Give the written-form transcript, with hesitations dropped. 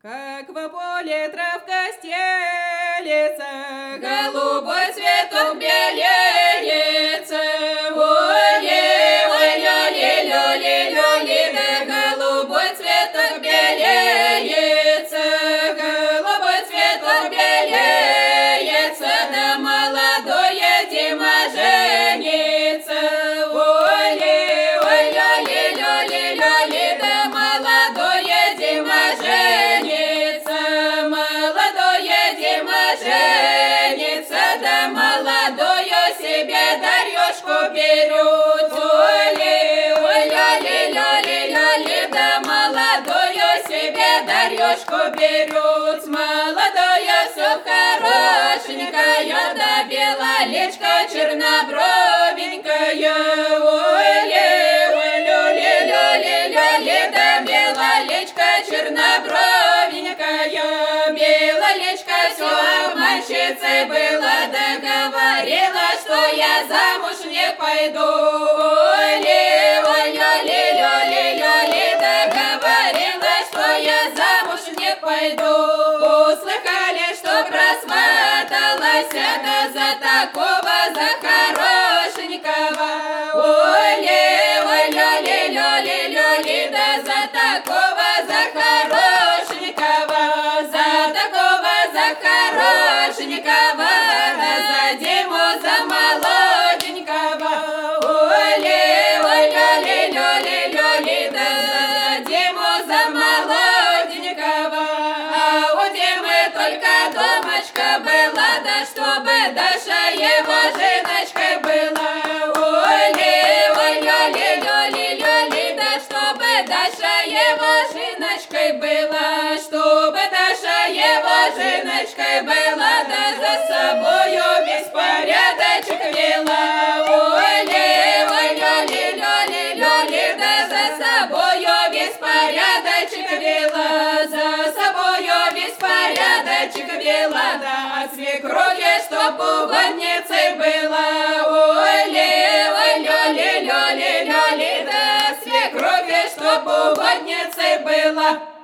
Как в поле травка стелется, голубой цветок белеется. Ой-ле, ой-ле, ле, ле, да голубой цветок белеется, голубой цветок белеется, да молодое Дима женится. Ой-ле, ой-ле, ле, да молодое Дима женится, молодое Дима женится, да молодое себе Дарьёшку берет. Ой-ле, ой-ле, да молодое себе Дарьёшку берет. Молодое все хорошенькое, да белолечко чернобровенькое. Ой-ле, ой-ле, да белолечко чернобровенькая. Белолечко все обманщицей была, да говорила, что я замуж не пойду. Ой-ле, да говорила, что я замуж не пойду. Услыхали, что просваталась, да за такого, за хорошенького. Ой-ле, да за такого, за хорошенького, за такого, за хорошенького, да за Диму, за молоденького. Ой-ле, да за Диму, за молоденького. А у Димы только домочка была, да чтобы Даша его женочкой была. Ой-ле, да чтобы Даша его женочкой была, чтобы Даша его женочкой была, да за собою весь порядочек вела. Ой-ле, да за собою весь порядочек вела, за собою весь порядочек вела, да от свекрови, чтоб угодницей была. Ой-ле, да свекрови, чтоб угодницей была.